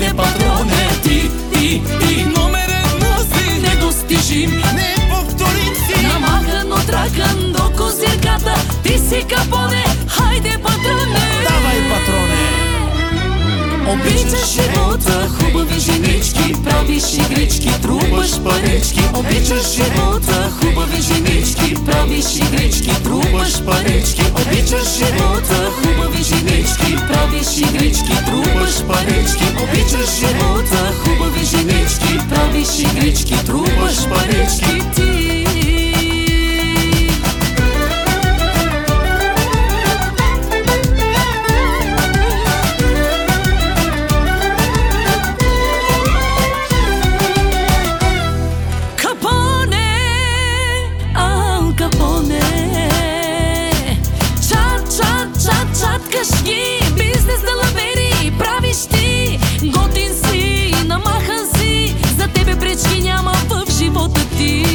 Хайде, патроне, ти номер едно си, недостижим, неповторим си. намахан от ракън до козирката, ти си Капоне. Хайде, патроне, Давай, патроне. обичаш живота, хубави женички, правиш игрички, трубаш парички. Обичаш живота, хубави женички, правиш игрички, трубаш парички. Обичаш живота, хубави женички, правиш игрички, трубаш парички. Обичаш живота, хубави женички, правиш игрички, трубаш парички. Ти бизнес да лавери, правиш ти, готин си, намахан си, за тебе пречки няма в живота ти.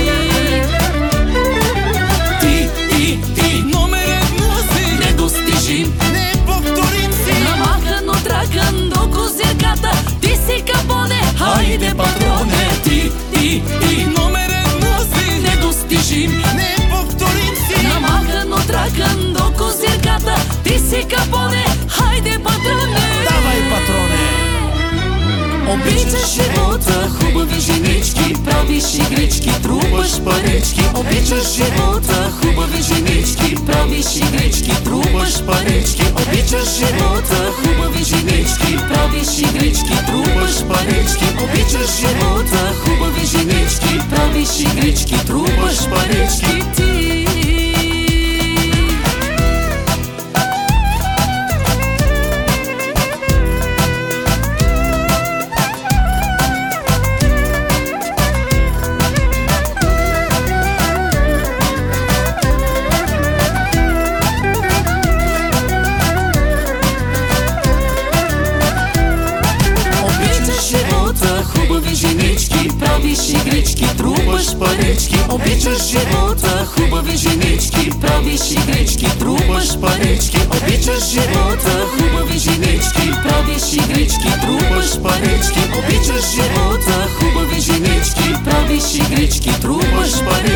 Ти номер едно си, недостижим, неповторим си. намахан от ракън до козирката, ти си Капоне. Хайде, патроне, ти номер едно си, недостижим, неповторим си. намахан от ракън до козирката, ти си Капоне. Хайде, патроне, Давай, патроне. обичаш живота, хубави женички, правиш игрички, трубаш парички. Обичаш живота, хубави женички, правиш игрички, трубаш парички. Обичаш живота, хубави женички, правиш игрички, трубаш парички. Обичаш живота, хубави женички, правиш игрички, трубаш парички. Ти хубави женички, правиш игрички, трубаш парички. Обичаш живота, хубави женички, правиш игрички, трубаш парички. Обичаш живота, хубави женички, правиш игрички, трубаш парички. Обичаш живота, хубави женички, правиш игрички, трубаш парички.